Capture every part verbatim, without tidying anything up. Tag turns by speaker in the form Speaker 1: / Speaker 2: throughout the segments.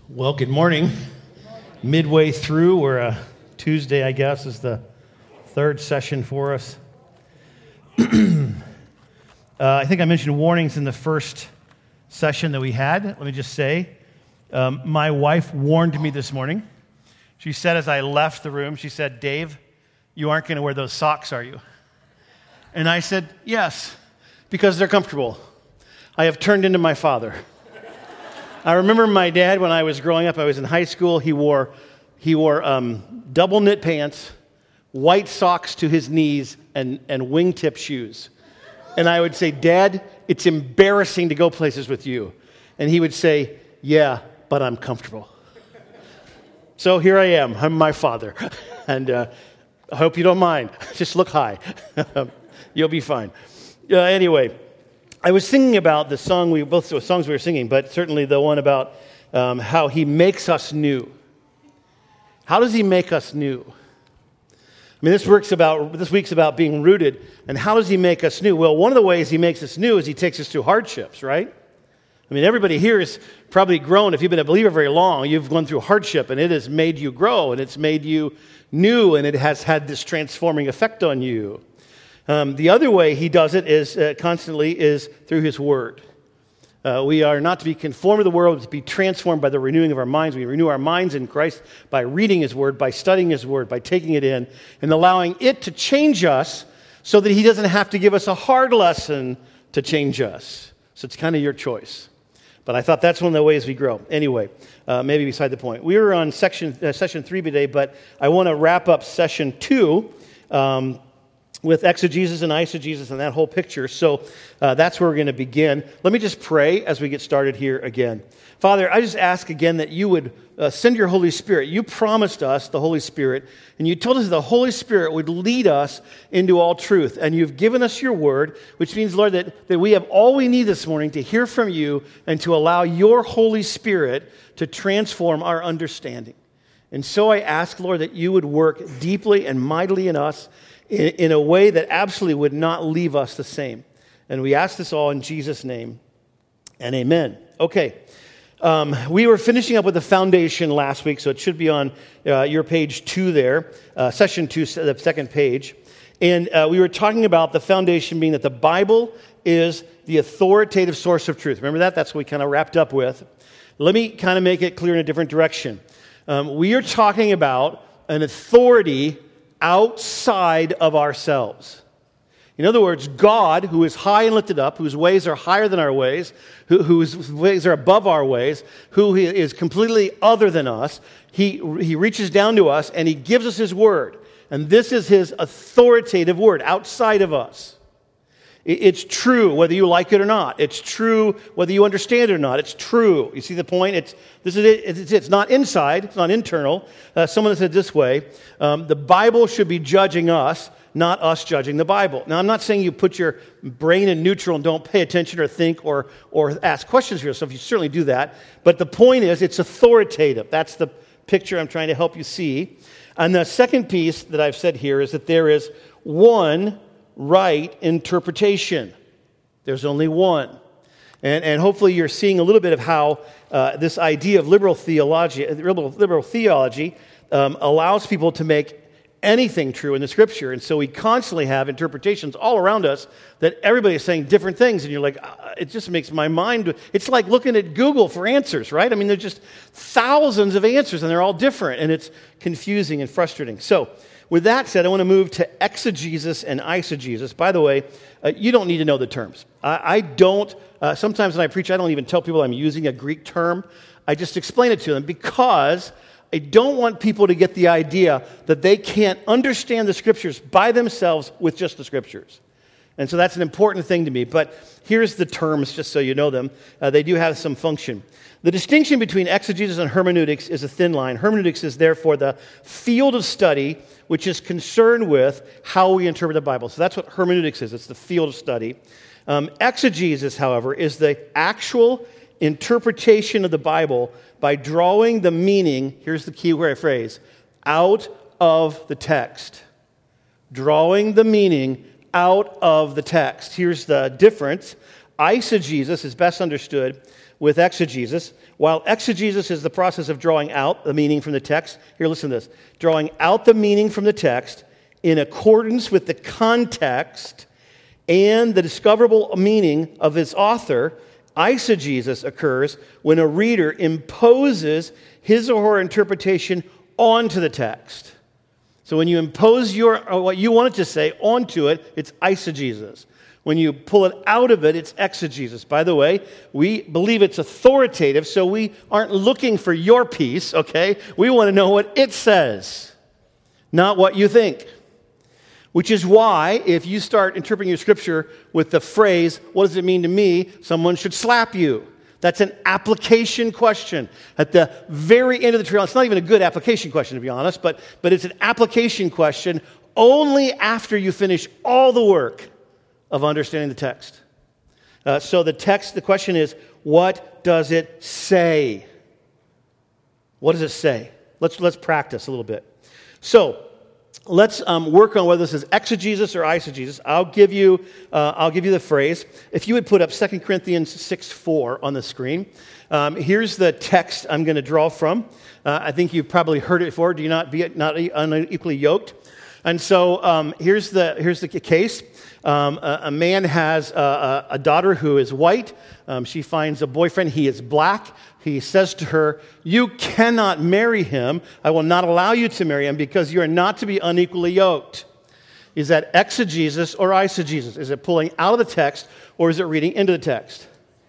Speaker 1: Well, good morning. Midway through, we're uh, Tuesday, I guess, is the third session for us. uh, I think I mentioned warnings in the first session that we had. Let me just say, um, my wife warned me this morning. She said as I left the room, she said, "Dave, you aren't going to wear those socks, are you?" And I said, "Yes, because they're comfortable. I have turned into my father." I remember my dad when I was growing up. I was in high school. He wore he wore um, double knit pants, white socks to his knees, and, and wingtip shoes. And I would say, "Dad, it's embarrassing to go places with you." And he would say, "Yeah, but I'm comfortable." So here I am. I'm my father. And uh, I hope you don't mind. Just look high. You'll be fine. Uh, anyway. I was thinking about the song, we both the songs we were singing, but certainly the one about um, how he makes us new. How does he make us new? I mean, this work's about this week's about being rooted, and how does he make us new? Well, one of the ways he makes us new is he takes us through hardships, right? I mean, everybody here has probably grown. If you've been a believer very long, you've gone through hardship, and it has made you grow, and it's made you new, and it has had this transforming effect on you. Um, the other way he does it is uh, constantly is through his word. Uh, we are not to be conformed to the world, but to be transformed by the renewing of our minds. We renew our minds in Christ by reading his word, by studying his word, by taking it in, and allowing it to change us so that he doesn't have to give us a hard lesson to change us. So it's kind of your choice. But I thought that's one of the ways we grow. Anyway, uh, maybe beside the point. We were on section uh, session three today, but I want to wrap up session two. Um, with exegesis and eisegesis and that whole picture. So uh, that's where we're going to begin. Let me just pray as we get started here again. Father, I just ask again that you would uh, send your Holy Spirit. You promised us the Holy Spirit, and you told us the Holy Spirit would lead us into all truth. And you've given us your word, which means, Lord, that, that we have all we need this morning to hear from you and to allow your Holy Spirit to transform our understanding. And so I ask, Lord, that you would work deeply and mightily in us in, in a way that absolutely would not leave us the same. And we ask this all in Jesus' name, and amen. Okay, um, we were finishing up with the foundation last week, so it should be on uh, your page two there, uh, session two, the second page. And uh, we were talking about the foundation being that the Bible is the authoritative source of truth. Remember that? That's what we kind of wrapped up with. Let me kind of make it clear in a different direction. Um, we are talking about an authority outside of ourselves. In other words, God, who is high and lifted up, whose ways are higher than our ways, who, whose ways are above our ways, who is completely other than us, he, he reaches down to us and he gives us his word. And this is his authoritative word outside of us. It's true whether you like it or not. It's true whether you understand it or not. It's true. You see the point? It's this is it. It's, it's not inside. It's not internal. Uh, someone said this way: um, the Bible should be judging us, not us judging the Bible. Now, I'm not saying you put your brain in neutral and don't pay attention or think or or ask questions for yourself. You certainly do that. But the point is, it's authoritative. That's the picture I'm trying to help you see. And the second piece that I've said here is that there is one right interpretation. There's only one. And, and hopefully you're seeing a little bit of how uh, this idea of liberal theology, liberal, liberal theology um, allows people to make anything true in the Scripture. And so we constantly have interpretations all around us that everybody is saying different things. And you're like, uh, it just makes my mind, it's like looking at Google for answers, right? I mean, there's just thousands of answers and they're all different. And it's confusing and frustrating. So with that said, I want to move to exegesis and eisegesis. By the way, uh, you don't need to know the terms. I, I don't, uh, sometimes when I preach, I don't even tell people I'm using a Greek term. I just explain it to them because I don't want people to get the idea that they can't understand the Scriptures by themselves with just the Scriptures. And so that's an important thing to me. But here's the terms, just so you know them. Uh, they do have some function. The distinction between exegesis and hermeneutics is a thin line. Hermeneutics is therefore the field of study which is concerned with how we interpret the Bible. So that's what hermeneutics is. It's the field of study. Um, exegesis, however, is the actual interpretation of the Bible by drawing the meaning, here's the key phrase, out of the text. Drawing the meaning out of the text. Here's the difference. Eisegesis is best understood with exegesis. While exegesis is the process of drawing out the meaning from the text, here, listen to this, drawing out the meaning from the text in accordance with the context and the discoverable meaning of its author, eisegesis occurs when a reader imposes his or her interpretation onto the text. So when you impose your or what you want it to say onto it, it's eisegesis. When you pull it out of it, it's exegesis. By the way, we believe it's authoritative, so we aren't looking for your piece, okay? We want to know what it says, not what you think. Which is why, if you start interpreting your scripture with the phrase, what does it mean to me? Someone should slap you. That's an application question. At the very end of the trail, it's not even a good application question, to be honest, but, but it's an application question only after you finish all the work of understanding the text. Uh, so the text, the question is, what does it say? What does it say? Let's, let's practice a little bit. So, let's um, work on whether this is exegesis or eisegesis. I'll give you, uh, I'll give you the phrase. If you would put up Second Corinthians six four on the screen. Um, here's the text I'm going to draw from. Uh, I think you've probably heard it before. Do you not be not unequally yoked? And so um, here's the here's the case. Um, a, a man has a, a daughter who is white. Um, she finds a boyfriend. He is black. He says to her, "You cannot marry him. I will not allow you to marry him because you are not to be unequally yoked." Is that exegesis or eisegesis? Is it pulling out of the text or is it reading into the text?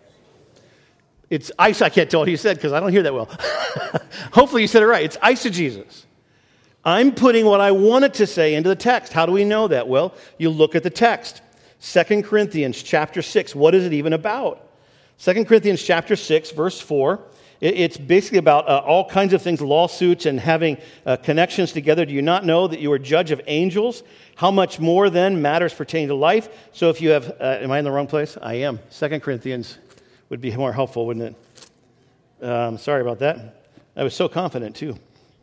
Speaker 1: It's ice. I can't tell what you said because I don't hear that well. Hopefully you said it right. It's eisegesis. I'm putting what I wanted to say into the text. How do we know that? Well, you look at the text. Second Corinthians chapter six. What is it even about? Second Corinthians chapter six, verse four. It's basically about uh, all kinds of things, lawsuits and having uh, connections together. Do you not know that you are judge of angels? How much more then matters pertaining to life? So if you have, uh, am I in the wrong place? I am. Second Corinthians would be more helpful, wouldn't it? Um, sorry about that. I was so confident too.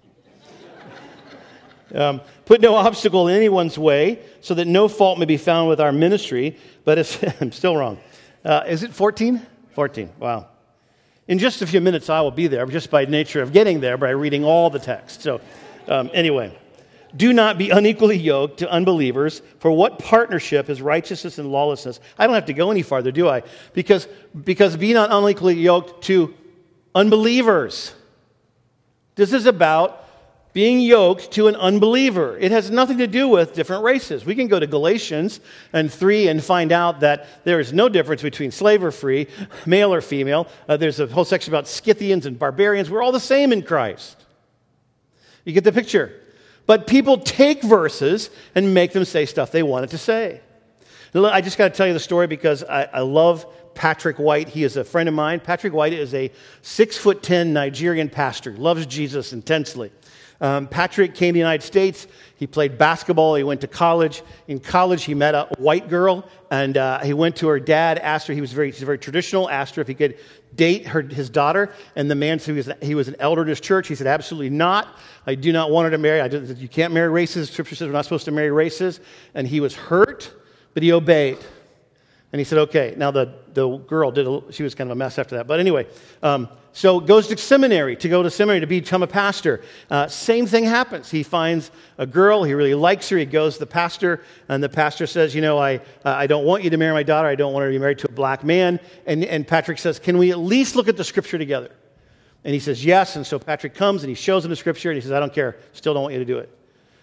Speaker 1: Um, put no obstacle in anyone's way so that no fault may be found with our ministry. But if, I'm still wrong. Uh, is it fourteen? fourteen. Wow. In just a few minutes, I will be there, just by nature of getting there, by reading all the text. So um, anyway, do not be unequally yoked to unbelievers, for what partnership is righteousness and lawlessness? I don't have to go any farther, do I? Because, because be not unequally yoked to unbelievers. This is about being yoked to an unbeliever. It has nothing to do with different races. We can go to Galatians and three and find out that there is no difference between slave or free, male or female. Uh, there's a whole section about Scythians and barbarians. We're all the same in Christ. You get the picture? But people take verses and make them say stuff they wanted to say. I just got to tell you the story because I, I love Patrick White. He is a friend of mine. Patrick White is a six foot ten Nigerian pastor, loves Jesus intensely. Um, Patrick came to the United States. He played basketball. He went to college. In college, he met a white girl, and uh, he went to her dad, asked her, he was very, he's very traditional, asked her if he could date her, his daughter, and the man said he was, he was an elder in his church. He said, absolutely not. I do not want her to marry. I just, you can't marry races. Scripture says we're not supposed to marry races. And he was hurt, but he obeyed. And he said, okay. Now, the, the girl, did a, she was kind of a mess after that. But anyway, um, so goes to seminary, to go to seminary to become a pastor. Uh, same thing happens. He finds a girl. He really likes her. He goes to the pastor, and the pastor says, you know, I uh, I don't want you to marry my daughter. I don't want her to be married to a black man. And, and Patrick says, can we at least look at the scripture together? And he says, yes. And so Patrick comes, and he shows him the scripture, and he says, I don't care. Still don't want you to do it.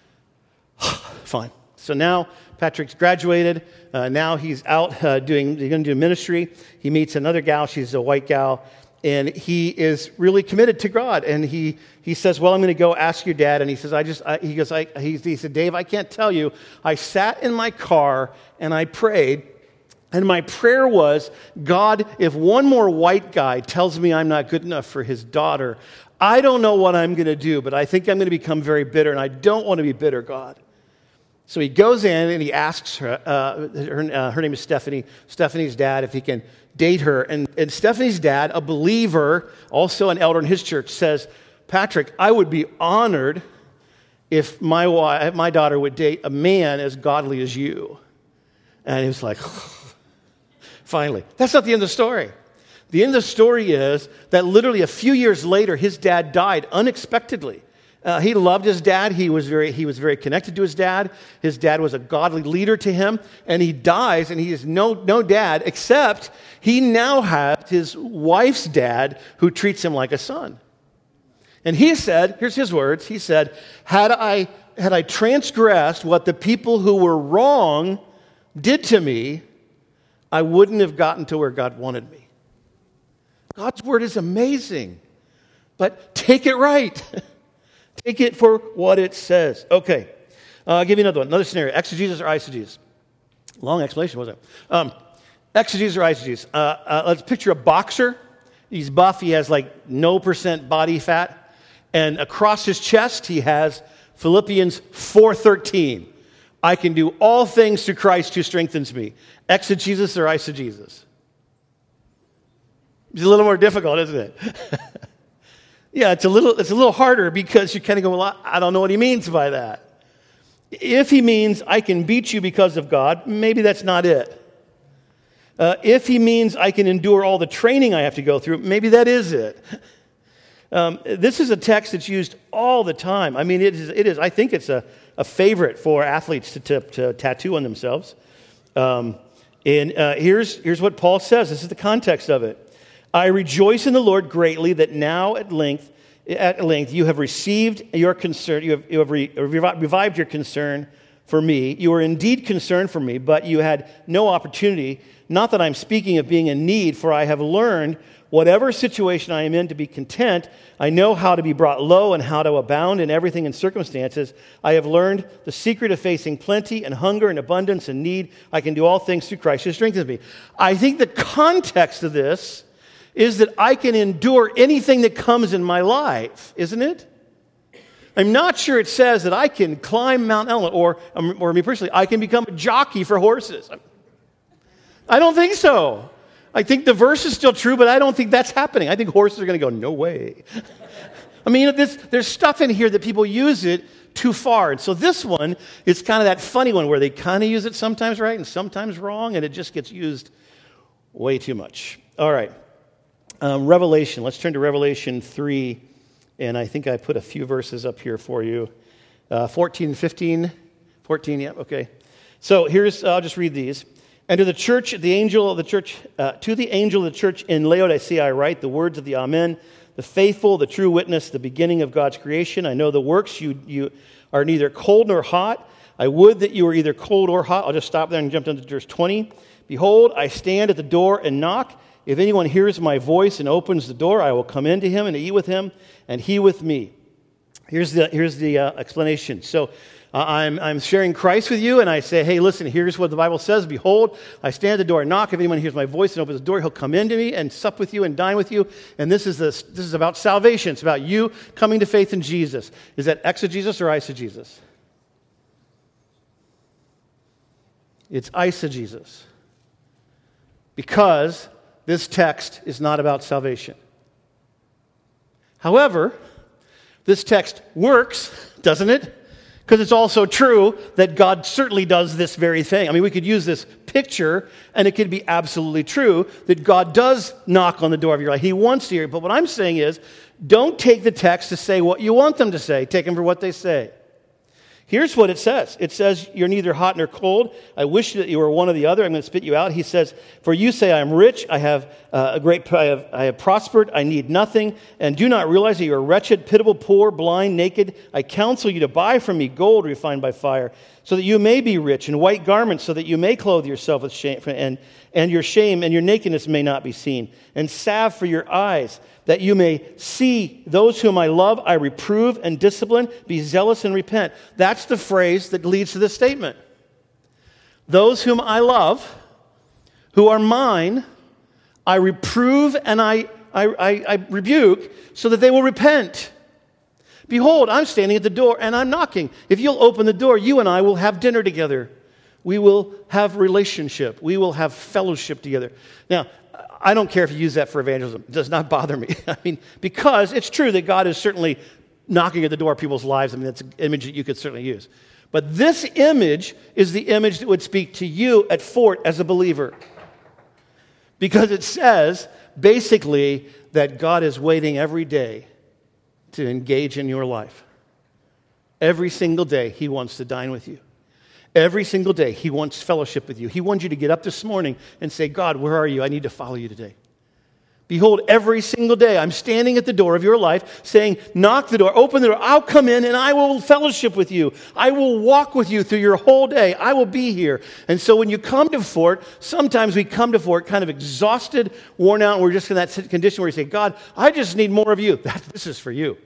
Speaker 1: Fine. So now Patrick's graduated. Uh, now he's out uh, doing, he's going to do ministry. He meets another gal. She's a white gal. And he is really committed to God. And he he says, well, I'm going to go ask your dad. And he says, I just, I, he goes, I, he, he said, Dave, I can't tell you. I sat in my car and I prayed. And my prayer was, God, if one more white guy tells me I'm not good enough for his daughter, I don't know what I'm going to do, but I think I'm going to become very bitter. And I don't want to be bitter, God. So he goes in and he asks her, uh, her, uh, her name is Stephanie, Stephanie's dad, if he can date her. And, and Stephanie's dad, a believer, also an elder in his church, says, Patrick, I would be honored if my wife, my daughter would date a man as godly as you. And he was like, finally. That's not the end of the story. The end of the story is that literally a few years later, his dad died unexpectedly. Uh, he loved his dad. He was very he was very connected to his dad. His dad was a godly leader to him. And he dies, and he has no, no dad, except he now has his wife's dad who treats him like a son. And he said, here's his words, he said, had I, had I transgressed what the people who were wrong did to me, I wouldn't have gotten to where God wanted me. God's word is amazing, but take it right. Take it for what it says. Okay, uh, I'll give you another one, another scenario. Exegesis or eisegesis? Long explanation, wasn't it? Um, exegesis or eisegesis? Uh, uh, let's picture a boxer. He's buff. He has like no percent body fat. And across his chest, he has Philippians four thirteen. I can do all things through Christ who strengthens me. Exegesis or eisegesis? It's a little more difficult, isn't it? Yeah, it's a little it's a little harder because you kind of go, well, I don't know what he means by that. If he means I can beat you because of God, maybe that's not it. Uh, if he means I can endure all the training I have to go through, maybe that is it. Um, this is a text that's used all the time. I mean, it is, it is I think it's a, a favorite for athletes to, to, to tattoo on themselves. Um, and uh, here's, here's what Paul says. This is the context of it. I rejoice in the Lord greatly that now at length, at length you have received your concern, you have, you have re, revived your concern for me. You were indeed concerned for me, but you had no opportunity. Not that I'm speaking of being in need, for I have learned whatever situation I am in to be content. I know how to be brought low and how to abound in everything in circumstances. I have learned the secret of facing plenty and hunger and abundance and need. I can do all things through Christ who strengthens me. I think the context of this is that I can endure anything that comes in my life, isn't it? I'm not sure it says that I can climb Mount Ellen, or, or me personally, I can become a jockey for horses. I don't think so. I think the verse is still true, but I don't think that's happening. I think horses are going to go, no way. I mean, this, there's stuff in here that people use it too far. And so this one is kind of that funny one where they kind of use it sometimes right and sometimes wrong, and it just gets used way too much. All right. Um, Revelation. Let's turn to Revelation three, and I think I put a few verses up here for you. Uh, fourteen and fifteen. fourteen, yeah, okay. So here's, I'll just read these. And to the church, the angel of the church, uh, to the angel of the church in Laodicea I write the words of the Amen, the faithful, the true witness, the beginning of God's creation. I know the works, you, you are neither cold nor hot. I would that you were either cold or hot. I'll just stop there and jump down to verse twenty. Behold, I stand at the door and knock. If anyone hears my voice and opens the door, I will come into him and eat with him, and he with me. Here's the here's the uh, explanation. So uh, I'm I'm sharing Christ with you, and I say, hey, listen, here's what the Bible says. Behold, I stand at the door and knock. If anyone hears my voice and opens the door, he'll come into me and sup with you and dine with you. And this is this this is about salvation. It's about you coming to faith in Jesus. Is that exegesis or eisegesis? It's eisegesis. Because this text is not about salvation. However, this text works, doesn't it? Because it's also true that God certainly does this very thing. I mean, we could use this picture, and it could be absolutely true that God does knock on the door of your life. He wants to hear it. But what I'm saying is, don't take the text to say what you want them to say. Take them for what they say. Here's what it says. It says, you're neither hot nor cold. I wish that you were one or the other. I'm going to spit you out. He says, for you say, I am rich. I have uh, a great, I have, I have prospered. I need nothing. And do not realize that you are wretched, pitiable, poor, blind, naked. I counsel you to buy from me gold refined by fire, so that you may be rich, and white garments, so that you may clothe yourself with shame, and, and your shame and your nakedness may not be seen. And salve for your eyes, that you may see those whom I love, I reprove and discipline. Be zealous and repent. That's the phrase that leads to this statement. Those whom I love, who are mine, I reprove and I, I, I, I rebuke, so that they will repent. Behold, I'm standing at the door and I'm knocking. If you'll open the door, you and I will have dinner together. We will have relationship. We will have fellowship together. Now, I don't care if you use that for evangelism. It does not bother me. I mean, because it's true that God is certainly knocking at the door of people's lives. I mean, that's an image that you could certainly use. But this image is the image that would speak to you at Fort as a believer. Because it says, basically that God is waiting every day to engage in your life. Every single day, he wants to dine with you. Every single day, he wants fellowship with you. He wants you to get up this morning and say, God, where are you? I need to follow you today. Behold, every single day, I'm standing at the door of your life saying, knock the door, open the door, I'll come in and I will fellowship with you. I will walk with you through your whole day. I will be here. And so when you come to Fort, sometimes we come to Fort kind of exhausted, worn out, and we're just in that condition where you say, God, I just need more of you. That, this is for you.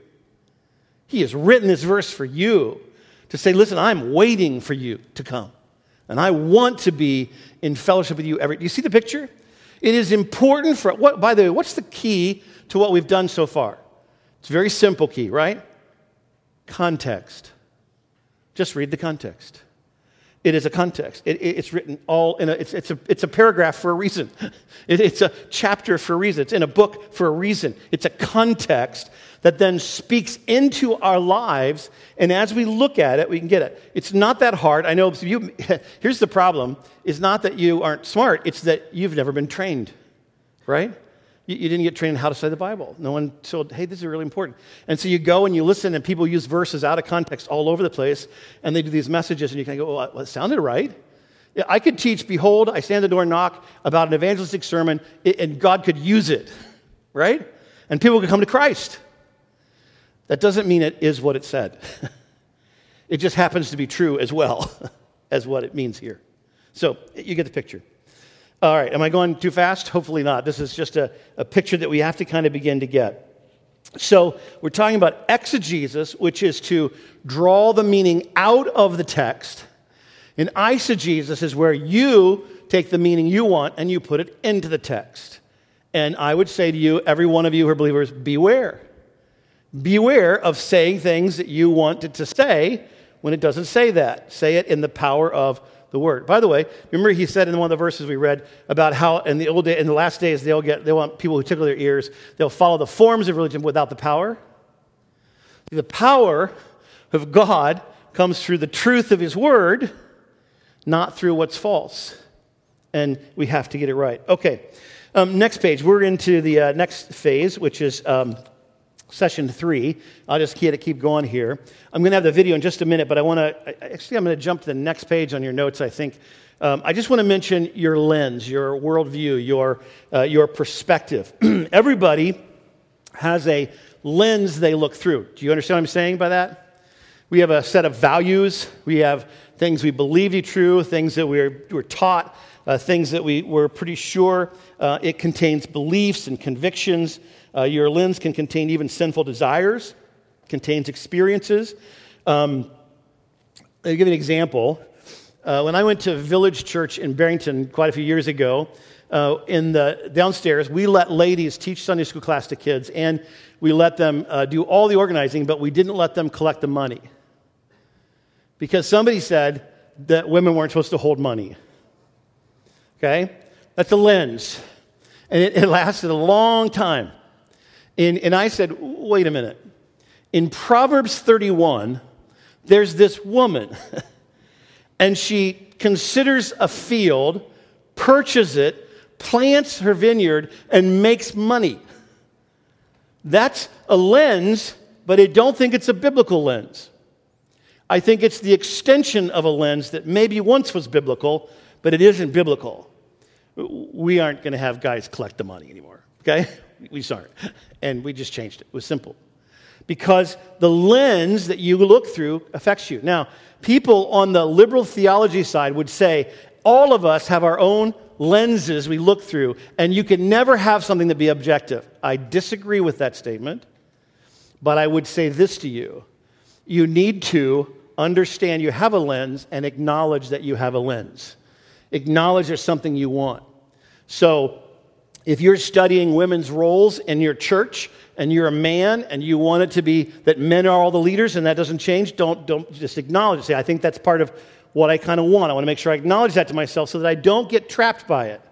Speaker 1: He has written this verse for you to say, listen, I'm waiting for you to come. And I want to be in fellowship with you every. Do you see the picture? It is important for, what, by the way, what's the key to what we've done so far? It's a very simple key, right? Context. Just read the context. It is a context. It, it, it's written all in a, it's, it's, a, it's a paragraph for a reason. It, it's a chapter for a reason. It's in a book for a reason. It's a context that then speaks into our lives, and as we look at it, we can get it. It's not that hard. I know you, here's the problem. It's not that you aren't smart. It's that you've never been trained, right? You, you didn't get trained in how to study the Bible. No one told, hey, this is really important. And so you go and you listen, and people use verses out of context all over the place, and they do these messages, and you kind of go, well, it sounded right. Yeah, I could teach, behold, I stand at the door and knock, about an evangelistic sermon, and God could use it, right? And people could come to Christ. That doesn't mean it is what it said. It just happens to be true as well as what it means here. So you get the picture. All right, am I going too fast? Hopefully not. This is just a, a picture that we have to kind of begin to get. So we're talking about exegesis, which is to draw the meaning out of the text. And eisegesis is where you take the meaning you want and you put it into the text. And I would say to you, every one of you who are believers, beware. Beware of saying things that you wanted to say when it doesn't say that. Say it in the power of the word. By the way, remember he said in one of the verses we read about how in the old day, in the last days, they'll get they want people who tickle their ears. They'll follow the forms of religion without the power. The power of God comes through the truth of his word, not through what's false. And we have to get it right. Okay, um, next page. We're into the uh, next phase, which is um, session three. I'll just keep, keep going here. I'm going to have the video in just a minute, but I want to, actually I'm going to jump to the next page on your notes, I think. Um, I just want to mention your lens, your worldview, your, uh, your perspective. Everybody has a lens they look through. Do you understand what I'm saying by that? We have a set of values. We have things we believe to be true, things that we're, we're taught, uh, things that we, we're pretty sure. Uh, it contains beliefs and convictions. Uh, your lens can contain even sinful desires, contains experiences. Um, I'll give you an example. Uh, when I went to Village Church in Barrington quite a few years ago, uh, in the downstairs, we let ladies teach Sunday school class to kids, and we let them uh, do all the organizing, but we didn't let them collect the money. Because somebody said that women weren't supposed to hold money. Okay? That's a lens. And it, it lasted a long time. And, and I said, wait a minute. In Proverbs thirty-one, there's this woman, and she considers a field, purchases it, plants her vineyard, and makes money. That's a lens, but I don't think it's a biblical lens. I think it's the extension of a lens that maybe once was biblical, but it isn't biblical. We aren't going to have guys collect the money anymore, okay? We just aren't. And we just changed it. It was simple. Because the lens that you look through affects you. Now, people on the liberal theology side would say, all of us have our own lenses we look through, and you can never have something that be objective. I disagree with that statement, but I would say this to you. You need to understand you have a lens and acknowledge that you have a lens. Acknowledge there's something you want. So, if you're studying women's roles in your church and you're a man and you want it to be that men are all the leaders and that doesn't change, don't, don't just acknowledge it. Say, I think that's part of what I kind of want. I want to make sure I acknowledge that to myself so that I don't get trapped by it.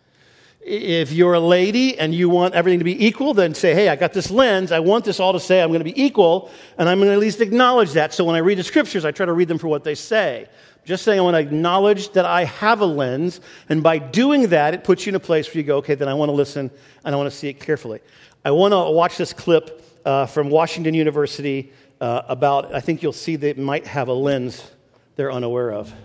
Speaker 1: If you're a lady and you want everything to be equal, then say, hey, I got this lens. I want this all to say I'm going to be equal, and I'm going to at least acknowledge that. So when I read the scriptures, I try to read them for what they say. Just saying I want to acknowledge that I have a lens, and by doing that, it puts you in a place where you go, okay, then I want to listen, and I want to see it carefully. I want to watch this clip uh, from Washington University uh, about, I think you'll see they might have a lens they're unaware of.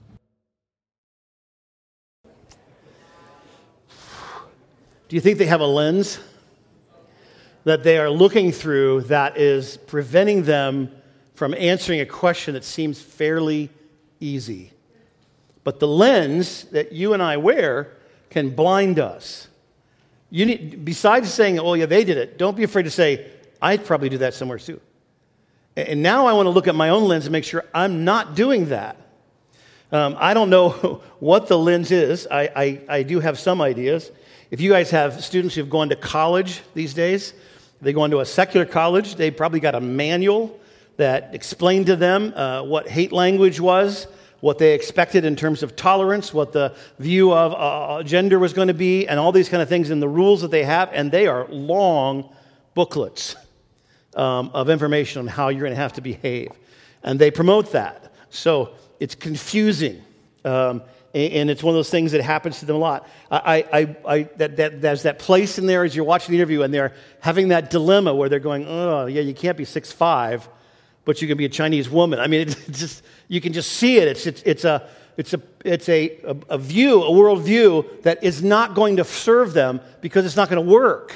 Speaker 1: Do you think they have a lens that they are looking through that is preventing them from answering a question that seems fairly easy? But the lens that you and I wear can blind us. You need, besides saying, oh yeah, they did it, don't be afraid to say, I'd probably do that somewhere too. And now I want to look at my own lens and make sure I'm not doing that. Um, I don't know what the lens is. I, I, I do have some ideas. If you guys have students who've gone to college these days, they go into a secular college, they probably got a manual that explained to them uh, what hate language was, what they expected in terms of tolerance, what the view of uh, gender was going to be, and all these kind of things, and the rules that they have, and they are long booklets um, of information on how you're going to have to behave. And they promote that. So it's confusing. Um, and it's one of those things that happens to them a lot. I, I, I, that, that, there's that place in there as you're watching the interview, and they're having that dilemma where they're going, oh, yeah, you can't be six foot five, but you can be a Chinese woman. I mean, it's just, you can just see it. It's, it's, it's, a, it's, a, it's a, a, a view, a worldview that is not going to serve them because it's not going to work.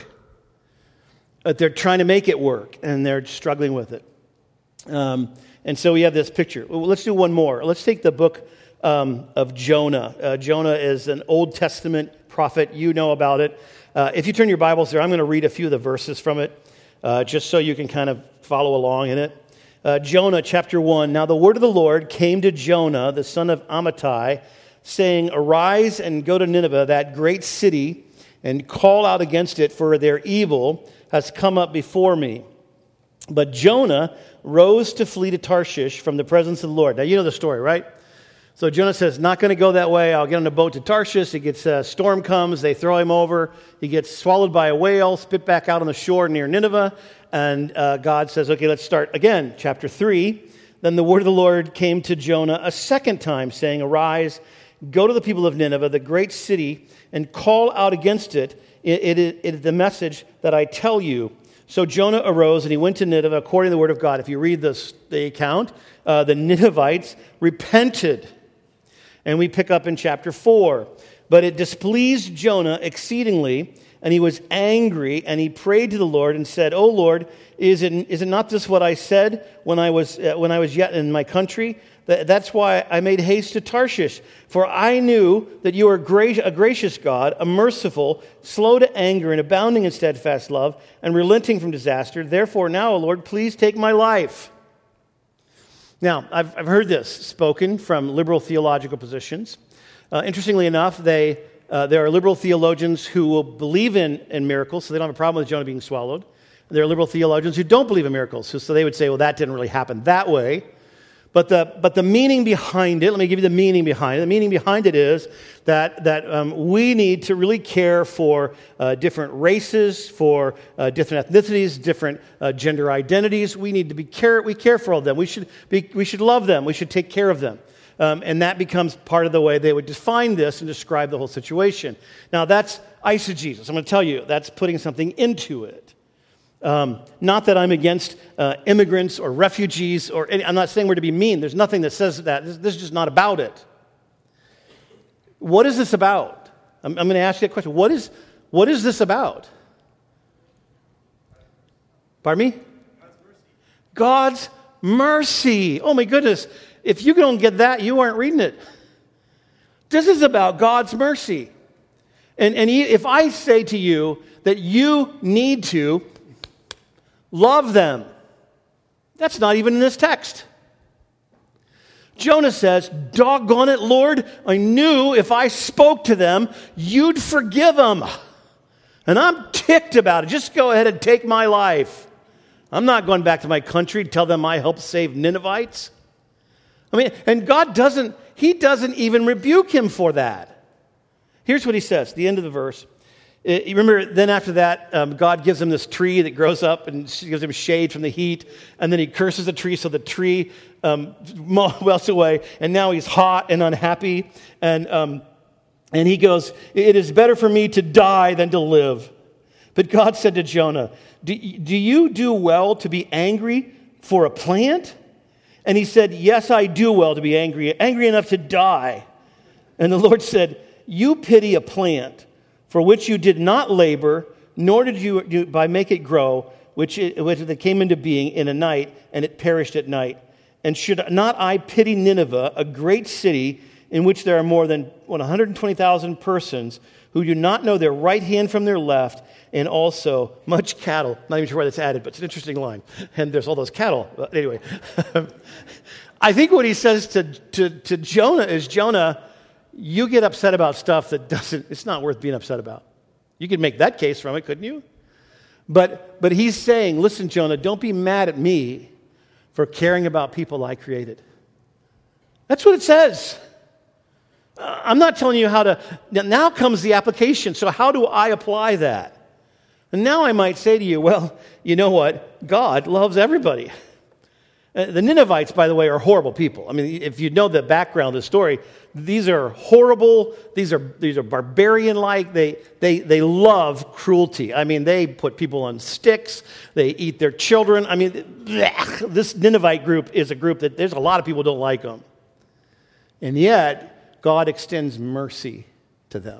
Speaker 1: But they're trying to make it work, and they're struggling with it. Um, and so we have this picture. Well, let's do one more. Let's take the book Um, of Jonah. Uh, Jonah is an Old Testament prophet. You know about it. Uh, if you turn your Bibles there, I'm going to read a few of the verses from it, uh, just so you can kind of follow along in it. Uh, Jonah chapter one. Now the word of the Lord came to Jonah, the son of Amittai, saying, Arise and go to Nineveh, that great city, and call out against it, for their evil has come up before me. But Jonah rose to flee to Tarshish from the presence of the Lord. Now you know the story, right? So Jonah says, not going to go that way. I'll get on a boat to Tarshish. He gets a storm comes. They throw him over. He gets swallowed by a whale, spit back out on the shore near Nineveh. And uh, God says, okay, let's start again. Chapter three. Then the word of the Lord came to Jonah a second time, saying, Arise, go to the people of Nineveh, the great city, and call out against it. It, it, it, it is the message that I tell you. So Jonah arose and he went to Nineveh according to the word of God. If you read this, the account, uh, the Ninevites repented. And we pick up in chapter four. But it displeased Jonah exceedingly, and he was angry, and he prayed to the Lord and said, O Lord, is it, is it not this what I said when I was uh, when I was yet in my country? That, that's why I made haste to Tarshish. For I knew that you are gra- a gracious God, a merciful, slow to anger, and abounding in steadfast love, and relenting from disaster. Therefore now, O Lord, please take my life. Now, I've, I've heard this spoken from liberal theological positions. Uh, interestingly enough, they uh, there are liberal theologians who will believe in, in miracles, so they don't have a problem with Jonah being swallowed. There are liberal theologians who don't believe in miracles, so, so they would say, well, that didn't really happen that way. But the but the meaning behind it, let me give you the meaning behind it. The meaning behind it is that, that um, we need to really care for uh, different races, for uh, different ethnicities, different uh, gender identities. We need to be care. We care for all of them. We should be. We should love them. We should take care of them. Um, and that becomes part of the way they would define this and describe the whole situation. Now that's eisegesis. I'm going to tell you that's putting something into it. Um, not that I'm against uh, immigrants or refugees, or any, I'm not saying we're to be mean. There's nothing that says that. This, this is just not about it. What is this about? I'm, I'm going to ask you a question. What is, what is this about? Pardon me? God's mercy. Oh my goodness. If you don't get that, you aren't reading it. This is about God's mercy. And, and if I say to you that you need to love them, that's not even in this text. Jonah says, doggone it, Lord, I knew if I spoke to them, you'd forgive them. And I'm ticked about it. Just go ahead and take my life. I'm not going back to my country to tell them I helped save Ninevites. I mean, and God doesn't, he doesn't even rebuke him for that. Here's what he says, the end of the verse. You remember, then after that, um, God gives him this tree that grows up and gives him shade from the heat. And then he curses the tree, so the tree um, melts away. And now he's hot and unhappy. And um, and he goes, it is better for me to die than to live. But God said to Jonah, do, do you do well to be angry for a plant? And he said, yes, I do well to be angry, angry enough to die. And the Lord said, you pity a plant for which you did not labor, nor did you do, by make it grow, which it, which it came into being in a night, and it perished at night. And should not I pity Nineveh, a great city in which there are more than one hundred twenty thousand persons who do not know their right hand from their left, and also much cattle. Not even sure why that's added, but it's an interesting line. And there's all those cattle. But anyway, I think what he says to, to, to Jonah is, Jonah, you get upset about stuff that doesn't, it's not worth being upset about. You could make that case from it, couldn't you? But but he's saying, listen, Jonah, don't be mad at me for caring about people I created. That's what it says. Uh, I'm not telling you how to, now comes the application. So how do I apply that? And now I might say to you, well, you know what? God loves everybody. Uh, the Ninevites, by the way, are horrible people. I mean, if you know the background of the story, these are horrible, these are these are barbarian-like, they, they, they love cruelty. I mean, they put people on sticks, they eat their children. I mean, blech, this Ninevite group is a group that there's a lot of people who don't like them. And yet, God extends mercy to them.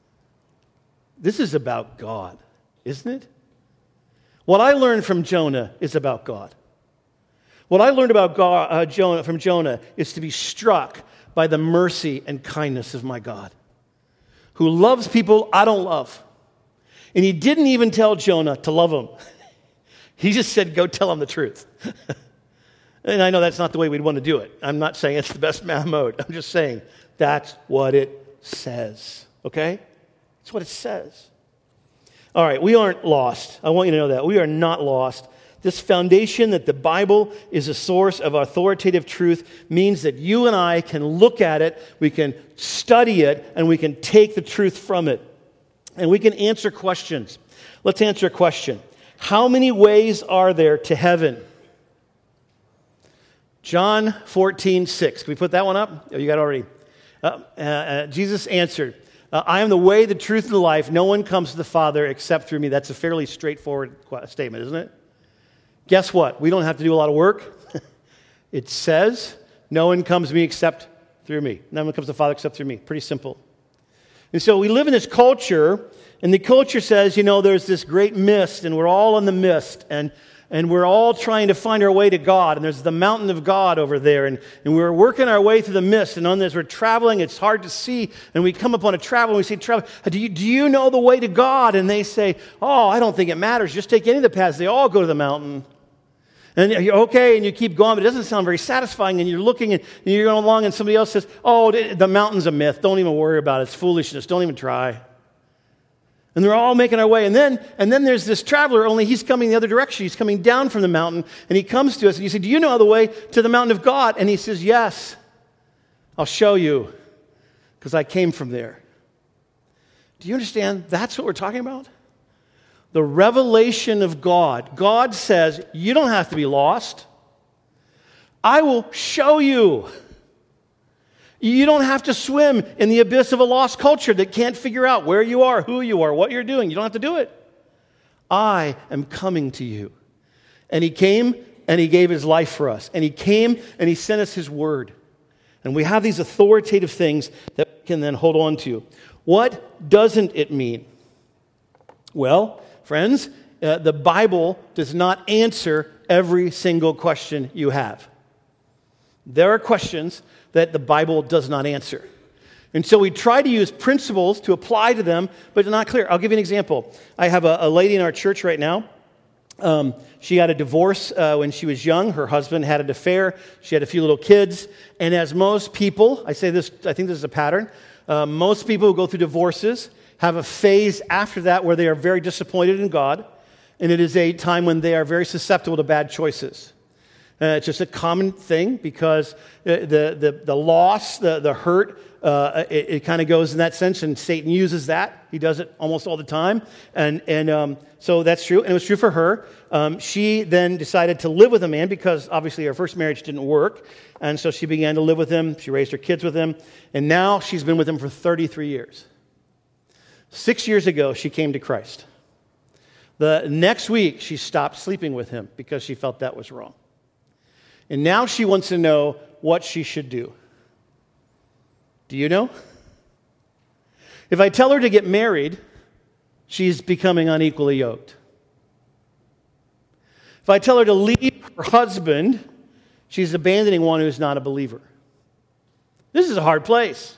Speaker 1: This is about God, isn't it? What I learned from Jonah is about God. What I learned about God, uh, Jonah, from Jonah is to be struck by the mercy and kindness of my God, who loves people I don't love. And he didn't even tell Jonah to love them. He just said, go tell them the truth. And I know that's not the way we'd want to do it. I'm not saying it's the best mode. I'm just saying that's what it says, okay? That's what it says. All right, we aren't lost. I want you to know that. We are not lost. This foundation that the Bible is a source of authoritative truth means that you and I can look at it, we can study it, and we can take the truth from it. And we can answer questions. Let's answer a question. How many ways are there to heaven? John fourteen six. Can we put that one up? Oh, you got it already. Uh, uh, uh, Jesus answered, uh, I am the way, the truth, and the life. No one comes to the Father except through me. That's a fairly straightforward statement, isn't it? Guess what? We don't have to do a lot of work. It says, no one comes to me except through me. No one comes to the Father except through me. Pretty simple. And so we live in this culture, and the culture says, you know, there's this great mist, and we're all in the mist, and, and we're all trying to find our way to God, and there's the mountain of God over there, and, and we're working our way through the mist, and on this we're traveling, it's hard to see, and we come upon a travel, and we say, travel, do you, do you know the way to God? And they say, oh, I don't think it matters. Just take any of the paths. They all go to the mountain. And you're okay, and you keep going, but it doesn't sound very satisfying, and you're looking, and you're going along, and somebody else says, oh, the mountain's a myth. Don't even worry about it. It's foolishness. Don't even try. And they're all making our way. And then and then there's this traveler, only he's coming the other direction. He's coming down from the mountain, and he comes to us, and you say, do you know the way to the mountain of God? And he says, yes, I'll show you, because I came from there. Do you understand? That's what we're talking about? The revelation of God. God says, you don't have to be lost. I will show you. You don't have to swim in the abyss of a lost culture that can't figure out where you are, who you are, what you're doing. You don't have to do it. I am coming to you. And he came and he gave his life for us. And he came and he sent us his word. And we have these authoritative things that we can then hold on to. What doesn't it mean? Well, friends, uh, the Bible does not answer every single question you have. There are questions that the Bible does not answer. And so we try to use principles to apply to them, but it's not clear. I'll give you an example. I have a, a lady in our church right now. Um, she had a divorce uh, when she was young. Her husband had an affair. She had a few little kids. And as most people, I say this, I think this is a pattern, uh, most people who go through divorces have a phase after that where they are very disappointed in God, and it is a time when they are very susceptible to bad choices. Uh, it's just a common thing because the the, the loss, the, the hurt, uh, it, it kind of goes in that sense, and Satan uses that. He does it almost all the time. And, and um, so that's true, and it was true for her. Um, she then decided to live with a man because obviously her first marriage didn't work, and so she began to live with him. She raised her kids with him, and now she's been with him for thirty-three years. Six years ago, she came to Christ. The next week, she stopped sleeping with him because she felt that was wrong. And now she wants to know what she should do. Do you know? If I tell her to get married, she's becoming unequally yoked. If I tell her to leave her husband, she's abandoning one who's not a believer. This is a hard place.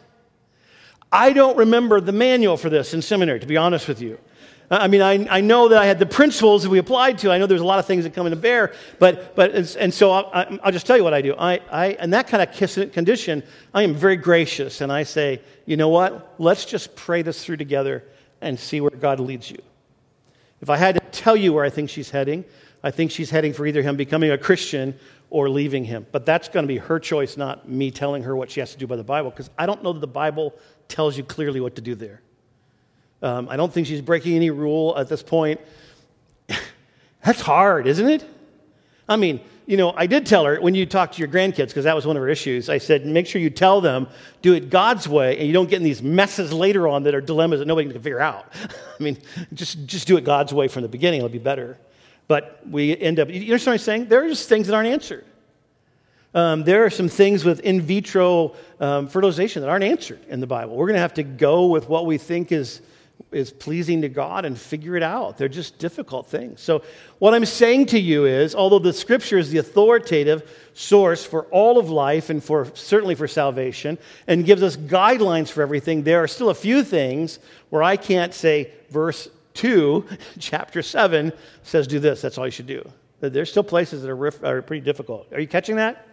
Speaker 1: I don't remember the manual for this in seminary, to be honest with you. I mean, I, I know that I had the principles that we applied to. I know there's a lot of things that come into bear, but but and so I'll, I'll just tell you what I do. I, I in that kind of condition, I am very gracious, and I say, you know what? Let's just pray this through together and see where God leads you. If I had to tell you where I think she's heading, I think she's heading for either him becoming a Christian or leaving him. But that's going to be her choice, not me telling her what she has to do by the Bible, because I don't know that the Bible tells you clearly what to do there. Um, I don't think she's breaking any rule at this point. That's hard, isn't it? I mean, you know, I did tell her when you talk to your grandkids, because that was one of her issues, I said, make sure you tell them, do it God's way, and you don't get in these messes later on that are dilemmas that nobody can figure out. I mean, just, just do it God's way from the beginning, it'll be better. But we end up, you understand what I'm saying? There are just things that aren't answered. Um, there are some things with in vitro um, fertilization that aren't answered in the Bible. We're going to have to go with what we think is is pleasing to God and figure it out. They're just difficult things. So what I'm saying to you is, although the Scripture is the authoritative source for all of life and for certainly for salvation and gives us guidelines for everything, there are still a few things where I can't say verse two, chapter seven says do this. That's all you should do. There's still places that are, riff, are pretty difficult. Are you catching that?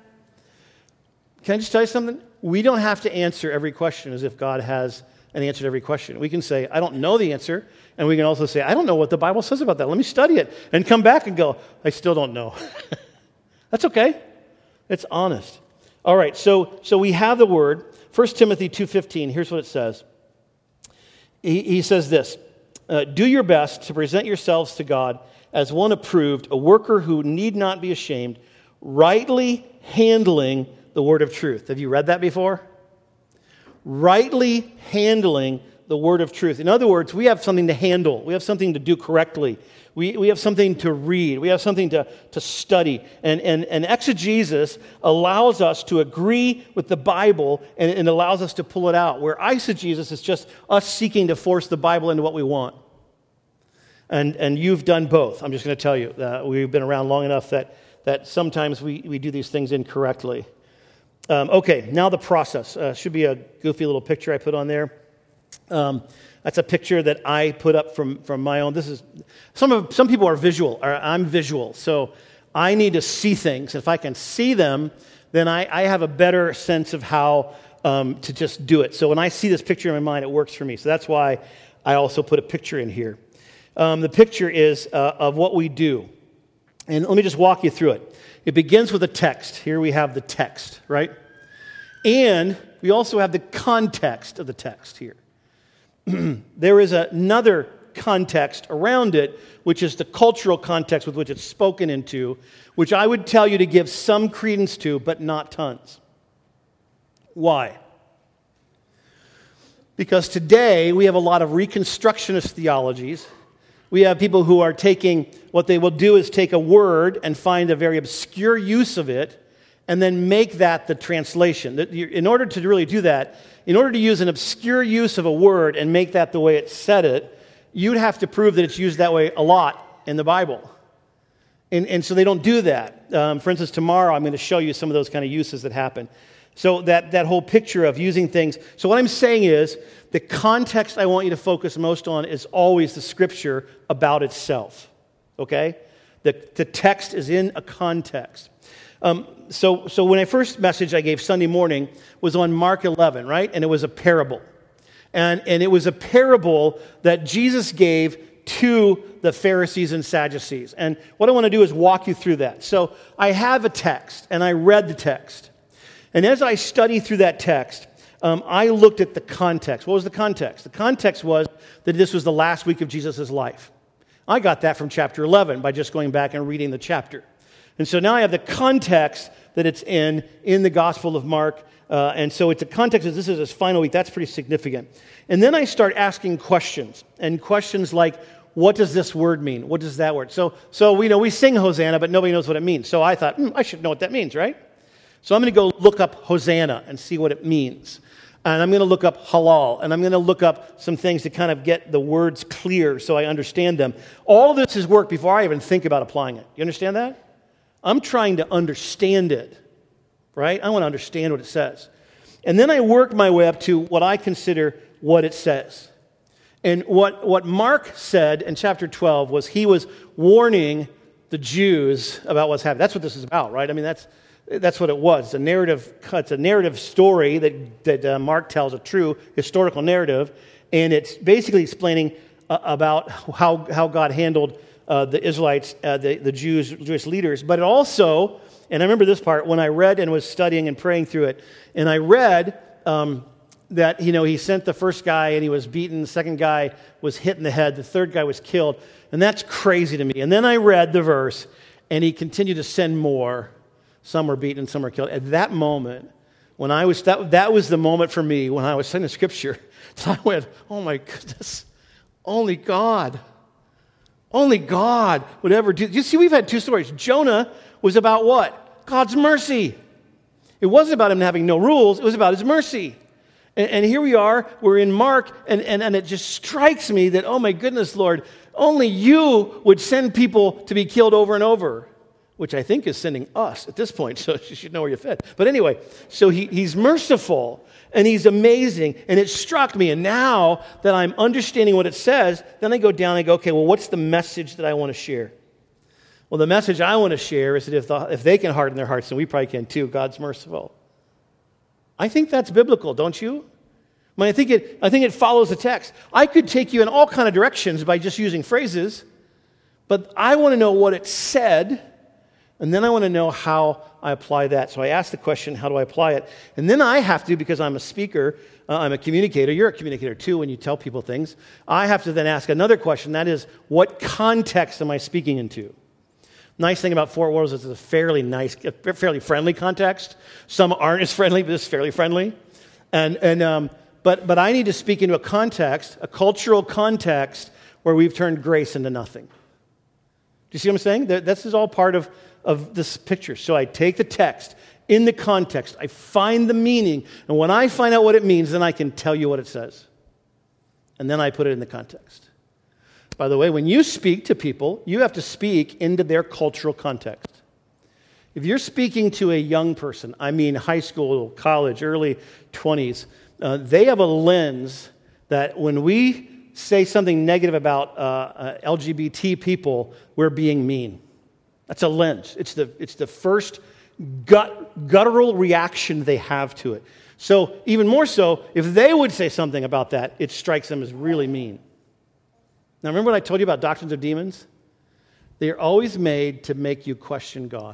Speaker 1: Can I just tell you something? We don't have to answer every question as if God has an answer to every question. We can say, I don't know the answer, and we can also say, I don't know what the Bible says about that. Let me study it, and come back and go, I still don't know. That's okay. It's honest. All right, so, so we have the word. First Timothy two fifteen, here's what it says. He, he says this, uh, do your best to present yourselves to God as one approved, a worker who need not be ashamed, rightly handling the word of truth. Have you read that before? Rightly handling the word of truth. In other words, we have something to handle. We have something to do correctly. We, we have something to read. We have something to, to study. And, and, and exegesis allows us to agree with the Bible and, and allows us to pull it out, where eisegesis is just us seeking to force the Bible into what we want. And, and you've done both. I'm just going to tell you that we've been around long enough that, that sometimes we, we do these things incorrectly. Um, okay, now the process. Uh, should be a goofy little picture I put on there. Um, that's a picture that I put up from, from my own. This is some of some people are visual. Or I'm visual, so I need to see things. If I can see them, then I, I have a better sense of how um, to just do it. So when I see this picture in my mind, it works for me. So that's why I also put a picture in here. Um, the picture is uh, of what we do, and let me just walk you through it. It begins with a text. Here we have the text, right? And we also have the context of the text here. There is another context around it, which is the cultural context with which it's spoken into, which I would tell you to give some credence to, but not tons. Why? Because today we have a lot of Reconstructionist theologies. We have people who are taking, what they will do is take a word and find a very obscure use of it and then make that the translation. In order to really do that, in order to use an obscure use of a word and make that the way it said it, you'd have to prove that it's used that way a lot in the Bible. And, and so they don't do that. Um, for instance, tomorrow I'm going to show you some of those kind of uses that happen. So that, that whole picture of using things. So what I'm saying is, the context I want you to focus most on is always the Scripture about itself. Okay? The, the text is in a context. Um, so, so when I first message I gave Sunday morning was on Mark eleven, right? And it was a parable. And, and it was a parable that Jesus gave to the Pharisees and Sadducees. And what I want to do is walk you through that. So I have a text, and I read the text. And as I studied through that text, um, I looked at the context. What was the context? The context was that this was the last week of Jesus' life. I got that from chapter eleven by just going back and reading the chapter. And so now I have the context that it's in, in the Gospel of Mark. Uh, and so it's a context that this is his final week. That's pretty significant. And then I start asking questions. And questions like, what does this word mean? What does that word? So, so we know we sing Hosanna, but nobody knows what it means. So I thought, hmm, I should know what that means, right? So I'm going to go look up Hosanna and see what it means. And I'm going to look up halal. And I'm going to look up some things to kind of get the words clear so I understand them. All of this is work before I even think about applying it. You understand that? I'm trying to understand it, right? I want to understand what it says. And then I work my way up to what I consider what it says. And what, what Mark said in chapter twelve was he was warning the Jews about what's happening. That's what this is about, right? I mean, that's that's what it was. It's a narrative, it's a narrative story that, that uh, Mark tells, a true historical narrative. And it's basically explaining uh, about how, how God handled Uh, the Israelites, uh, the, the Jews, Jewish leaders. But it also, and I remember this part, when I read and was studying and praying through it, and I read um, that, you know, he sent the first guy and he was beaten, the second guy was hit in the head, the third guy was killed, and that's crazy to me. And then I read the verse, and he continued to send more. Some were beaten, some were killed. At that moment, when I was, that, that was the moment for me when I was studying the scripture, I went, oh my goodness, only God. Only God would ever do. You see, we've had two stories. Jonah was about what? God's mercy. It wasn't about him having no rules. It was about his mercy. And, and here we are. We're in Mark, and, and, and it just strikes me that, oh my goodness, Lord, only you would send people to be killed over and over, which I think is sending us at this point, so you should know where you fit. But anyway, so he, he's merciful. And he's amazing, and it struck me. And now that I'm understanding what it says, then I go down and I go, okay, well, what's the message that I want to share? Well, the message I want to share is that if, the, if they can harden their hearts, then we probably can too. God's merciful. I think that's biblical, don't you? I mean, I think it, I think it follows the text. I could take you in all kind of directions by just using phrases, but I want to know what it said, and then I want to know how I apply that. So I ask the question, how do I apply it? And then I have to, because I'm a speaker, uh, I'm a communicator, you're a communicator too when you tell people things, I have to then ask another question, that is, what context am I speaking into? Nice thing about Fort Worth is it's a fairly nice, a fairly friendly context. Some aren't as friendly, but it's fairly friendly. And, and um, but, but I need to speak into a context, a cultural context, where we've turned grace into nothing. Do you see what I'm saying? This is all part of of this picture. So I take the text in the context, I find the meaning, and when I find out what it means, then I can tell you what it says. And then I put it in the context. By the way, when you speak to people, you have to speak into their cultural context. If you're speaking to a young person, I mean high school, college, early twenties, uh, they have a lens that when we say something negative about uh, uh, L G B T people, we're being mean. That's a lens. It's the, it's the first gut, guttural reaction they have to it. So even more so, if they would say something about that, it strikes them as really mean. Now remember what I told you about doctrines of demons? They are always made to make you question God.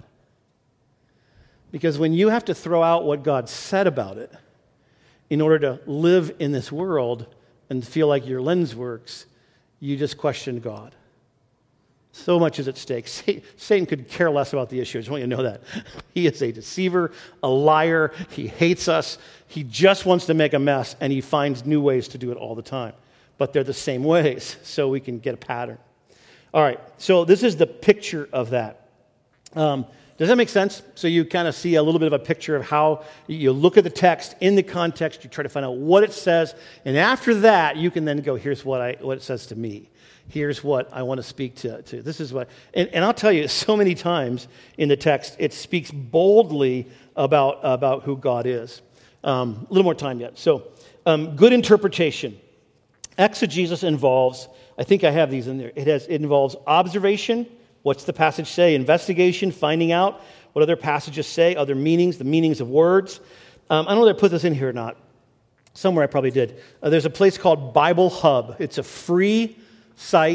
Speaker 1: Because when you have to throw out what God said about it in order to live in this world and feel like your lens works, you just question God. So much is at stake. Satan could care less about the issue. I just want you to know that. He is a deceiver, a liar. He hates us. He just wants to make a mess, and he finds new ways to do it all the time. But they're the same ways, so we can get a pattern. All right, so this is the picture of that. Um, does that make sense? So you kind of see a little bit of a picture of how you look at the text in the context, you try to find out what it says, and after that, you can then go, here's what I what it says to me. Here's what I want to speak to. to. This is what, and, and I'll tell you, so many times in the text, it speaks boldly about, about who God is. Um, a little more time yet. So, um, good interpretation. Exegesis involves, I think I have these in there, it, has, it involves observation. What's the passage say? Investigation, finding out what other passages say, other meanings, the meanings of words. Um, I don't know if I put this in here or not. Somewhere I probably did. Uh, there's a place called Bible Hub. It's a free site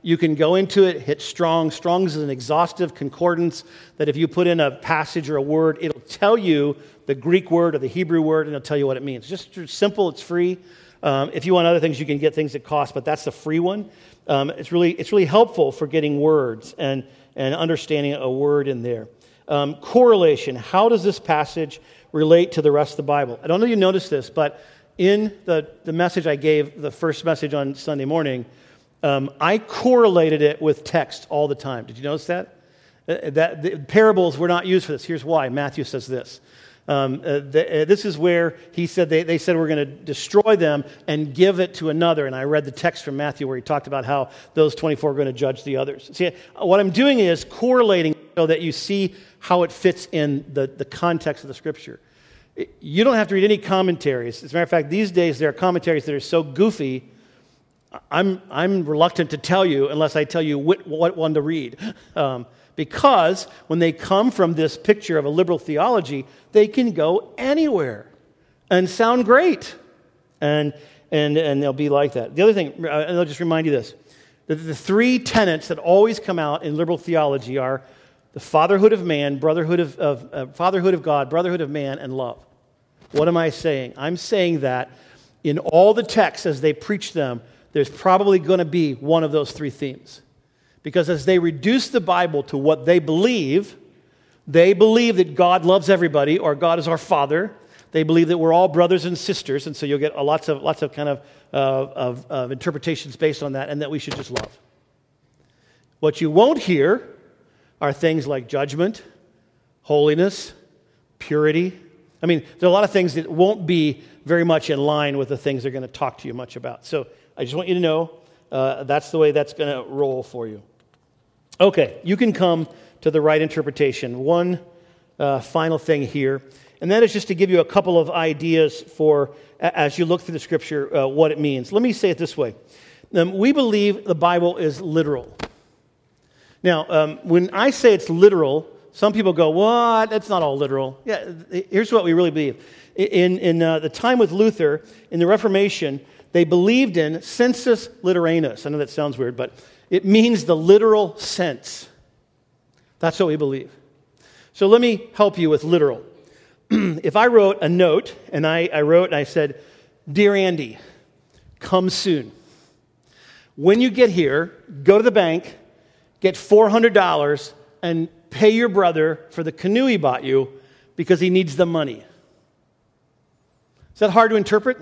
Speaker 1: You can go into it, hit Strong. Strong's is an exhaustive concordance that if you put in a passage or a word, it'll tell you the Greek word or the Hebrew word, and it'll tell you what it means. Just simple, it's free. Um, if you want other things, you can get things that cost, but that's the free one. Um, it's really it's really helpful for getting words and, and understanding a word in there. Um, correlation. How does this passage relate to the rest of the Bible? I don't know if you noticed this, but in the, the message I gave, the first message on Sunday morning, Um, I correlated it with text all the time. Did you notice that? Uh, that the parables were not used for this. Here's why. Matthew says this. Um, uh, the, uh, this is where he said they, they said we're going to destroy them and give it to another. And I read the text from Matthew where he talked about how those twenty-four are going to judge the others. See, what I'm doing is correlating so that you see how it fits in the, the context of the Scripture. You don't have to read any commentaries. As a matter of fact, these days there are commentaries that are so goofy, I'm I'm reluctant to tell you unless I tell you what, what one to read. Um, because when they come from this picture of a liberal theology, they can go anywhere and sound great. And and and they'll be like that. The other thing, and I'll just remind you this. The, the three tenets that always come out in liberal theology are the fatherhood of man, brotherhood of, of uh, fatherhood of God, brotherhood of man, and love. What am I saying? I'm saying that in all the texts as they preach them, there's probably going to be one of those three themes. Because as they reduce the Bible to what they believe, they believe that God loves everybody, or God is our Father. They believe that we're all brothers and sisters, and so you'll get lots of lots of kind of, uh, of, of interpretations based on that, and that we should just love. What you won't hear are things like judgment, holiness, purity. I mean, there are a lot of things that won't be very much in line with the things they're going to talk to you much about. So I just want you to know uh, that's the way that's going to roll for you. Okay, you can come to the right interpretation. One uh, final thing here, and that is just to give you a couple of ideas for, as you look through the Scripture, uh, what it means. Let me say it this way. Um, we believe the Bible is literal. Now, um, when I say it's literal, some people go, what? That's not all literal. Yeah, here's what we really believe. In, in uh, the time with Luther, in the Reformation, they believed in sensus literanus. I know that sounds weird, but it means the literal sense. That's what we believe. So let me help you with literal. If I wrote a note, and I, I wrote and I said, Dear Andy, come soon. When you get here, go to the bank, get four hundred dollars, and pay your brother for the canoe he bought you because he needs the money. Is that hard to interpret?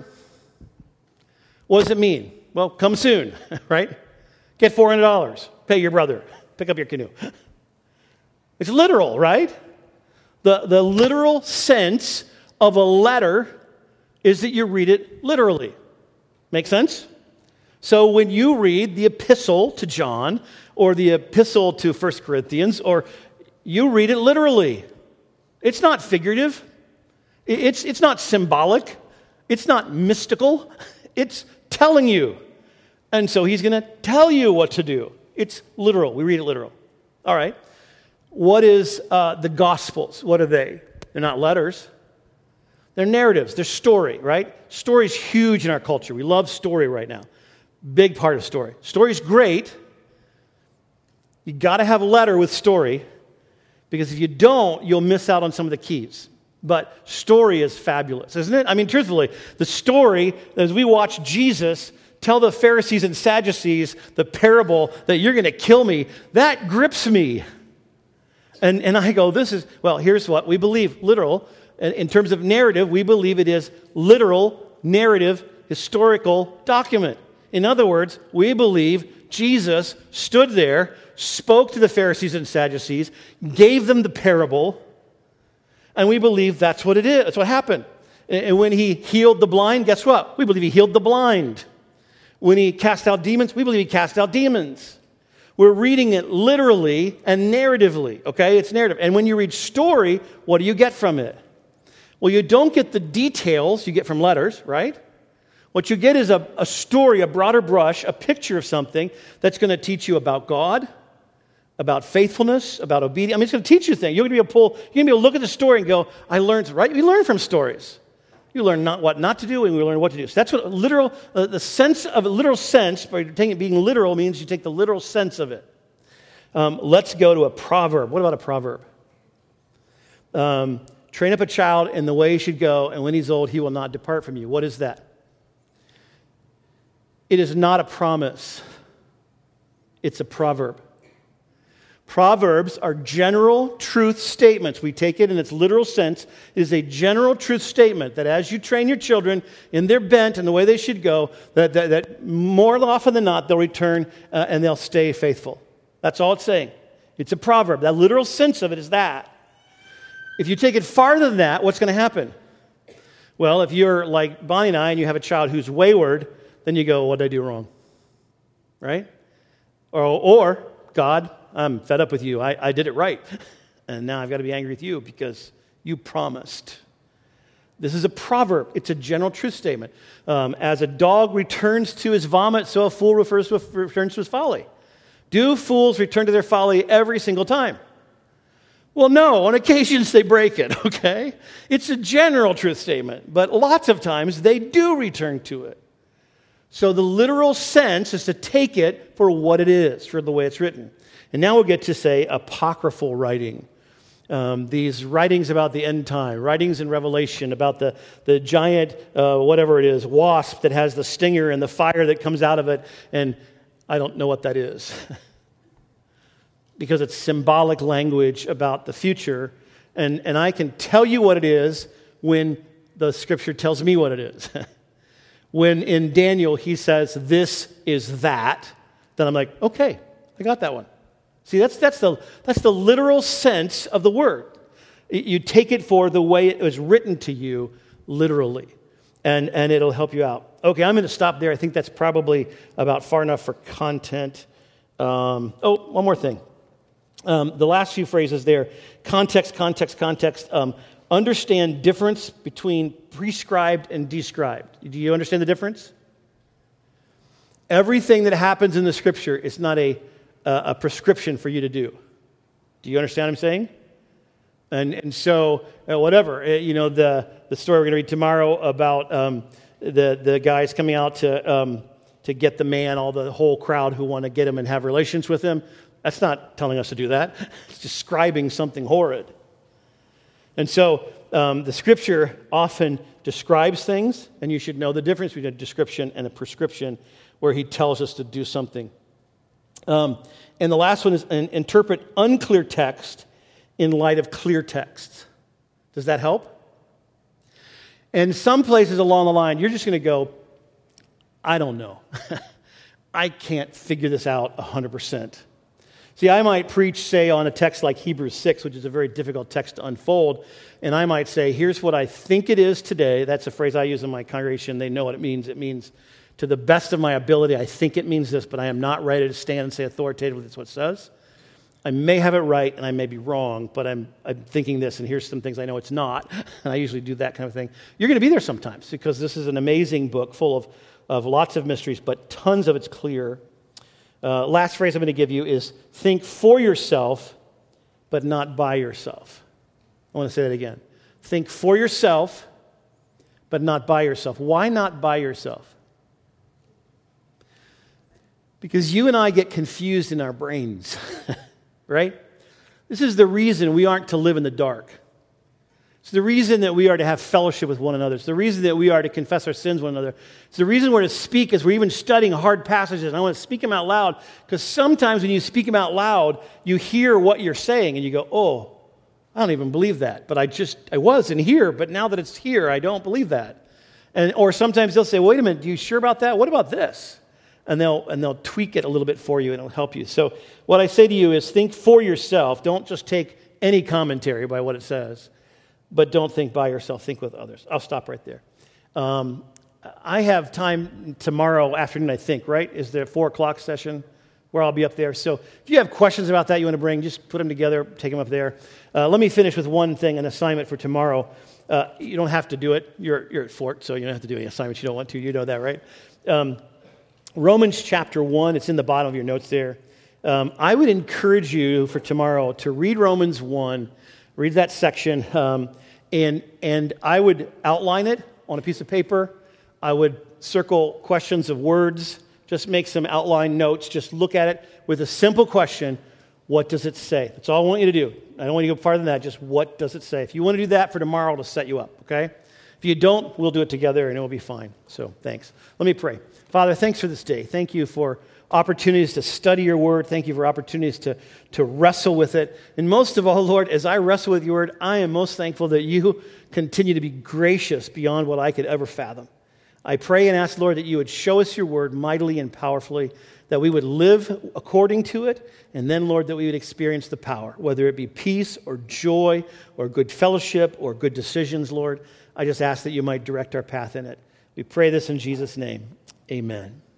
Speaker 1: What does it mean? Well, come soon, right? Get four hundred dollars, pay your brother, pick up your canoe. It's literal, right? The, the literal sense of a letter is that you read it literally. Make sense? So when you read the epistle to John or the epistle to First Corinthians, or you read it literally. It's not figurative. It's, it's not symbolic. It's not mystical. It's telling you. And so he's going to tell you what to do. It's literal. We read it literal. All right. What is uh, the Gospels? What are they? They're not letters. They're narratives. They're story, right? Story's huge in our culture. We love story right now. Big part of story. Story's great. You got to have a letter with story, because if you don't, you'll miss out on some of the keys. But story is fabulous, isn't it? I mean, truthfully, the story, as we watch Jesus tell the Pharisees and Sadducees the parable that you're going to kill me, that grips me. And, and I go, this is, well, here's what we believe, literal. In terms of narrative, we believe it is literal, narrative, historical document. In other words, we believe Jesus stood there, spoke to the Pharisees and Sadducees, gave them the parable, and we believe that's what it is. That's what happened. And when he healed the blind, guess what? We believe he healed the blind. When he cast out demons, we believe he cast out demons. We're reading it literally and narratively, okay? It's narrative. And when you read story, what do you get from it? Well, you don't get the details you get from letters, right? What you get is a, a story, a broader brush, a picture of something that's going to teach you about God, about faithfulness, about obedience. I mean, it's going to teach you things. You're going to be able to pull, you're going to be able to look at the story and go, I learned, right? We learn from stories. You learn not what not to do, and we learn what to do. So that's what literal, uh, the sense of a literal sense, by taking it being literal means you take the literal sense of it. Um, let's go to a proverb. What about a proverb? Um, train up a child in the way he should go, and when he's old, he will not depart from you. What is that? It is not a promise. It's a proverb. Proverbs are general truth statements. We take it in its literal sense. It is a general truth statement that as you train your children in their bent and the way they should go, that, that, that more often than not, they'll return uh, and they'll stay faithful. That's all it's saying. It's a proverb. That literal sense of it is that. If you take it farther than that, what's going to happen? Well, if you're like Bonnie and I and you have a child who's wayward, then you go, what did I do wrong? Right? Or, or God, I'm fed up with you. I, I did it right. And now I've got to be angry with you because you promised. This is a proverb. It's a general truth statement. Um, as a dog returns to his vomit, so a fool refers to, returns to his folly. Do fools return to their folly every single time? Well, no. On occasions they break it, okay? It's a general truth statement. But lots of times they do return to it. So the literal sense is to take it for what it is, for the way it's written. And now we'll get to, say, apocryphal writing. Um, these writings about the end time, writings in Revelation about the, the giant, uh, whatever it is, wasp that has the stinger and the fire that comes out of it. And I don't know what that is. Because it's symbolic language about the future. And, and I can tell you what it is when the Scripture tells me what it is. When in Daniel he says, this is that, then I'm like, okay, I got that one. See, that's that's the that's the literal sense of the word. You take it for the way it was written to you, literally, and, and it'll help you out. Okay, I'm going to stop there. I think that's probably about far enough for content. Um, oh, one more thing. Um, the last few phrases there, context, context, context. Um, understand difference between prescribed and described. Do you understand the difference? Everything that happens in the Scripture is not a Uh, a prescription for you to do. Do you understand what I'm saying? And and so, uh, whatever, uh, you know, the, the story we're going to read tomorrow about um, the, the guys coming out to um, to get the man, all the whole crowd who want to get him and have relations with him, that's not telling us to do that. It's describing something horrid. And so, um, the Scripture often describes things, and you should know the difference between a description and a prescription where he tells us to do something. Um, and the last one is an interpret unclear text in light of clear texts. Does that help? And some places along the line, you're just going to go, I don't know. I can't figure this out one hundred percent. See, I might preach, say, on a text like Hebrews six, which is a very difficult text to unfold, and I might say, here's what I think it is today. That's a phrase I use in my congregation. They know what it means. It means, to the best of my ability, I think it means this, but I am not ready to stand and say authoritatively that's what it says. I may have it right, and I may be wrong, but I'm, I'm thinking this, and here's some things I know it's not. And I usually do that kind of thing. You're going to be there sometimes, because this is an amazing book full of, of lots of mysteries, but tons of it's clear. Uh, last phrase I'm going to give you is think for yourself, but not by yourself. I want to say that again. Think for yourself, but not by yourself. Why not by yourself? Because you and I get confused in our brains, right? This is the reason we aren't to live in the dark. It's the reason that we are to have fellowship with one another. It's the reason that we are to confess our sins with one another. It's the reason we're to speak as we're even studying hard passages. And I want to speak them out loud, because sometimes when you speak them out loud, you hear what you're saying and you go, oh, I don't even believe that. But I just, I was in here, but now that it's here, I don't believe that. And or sometimes they'll say, wait a minute, are you sure about that? What about this? And they'll and they'll tweak it a little bit for you, and it'll help you. So what I say to you is think for yourself. Don't just take any commentary by what it says, but don't think by yourself. Think with others. I'll stop right there. Um, I have time tomorrow afternoon, I think, right? Is there a four o'clock session where I'll be up there? So if you have questions about that you want to bring, just put them together, take them up there. Uh, let me finish with one thing, an assignment for tomorrow. Uh, you don't have to do it. You're, you're at Fort, so you don't have to do any assignments you don't want to. You know that, right? Um, Romans chapter one, it's in the bottom of your notes there. Um, I would encourage you for tomorrow to read Romans one, read that section, um, and and I would outline it on a piece of paper. I would circle questions of words. Just make some outline notes. Just look at it with a simple question. What does it say? That's all I want you to do. I don't want you to go farther than that. Just what does it say? If you want to do that for tomorrow, it'll set you up, okay? If you don't, we'll do it together and it will be fine. So thanks. Let me pray. Father, thanks for this day. Thank you for opportunities to study your word. Thank you for opportunities to, to wrestle with it. And most of all, Lord, as I wrestle with your word, I am most thankful that you continue to be gracious beyond what I could ever fathom. I pray and ask, Lord, that you would show us your word mightily and powerfully, that we would live according to it, and then, Lord, that we would experience the power, whether it be peace or joy or good fellowship or good decisions, Lord. I just ask that you might direct our path in it. We pray this in Jesus' name. Amen.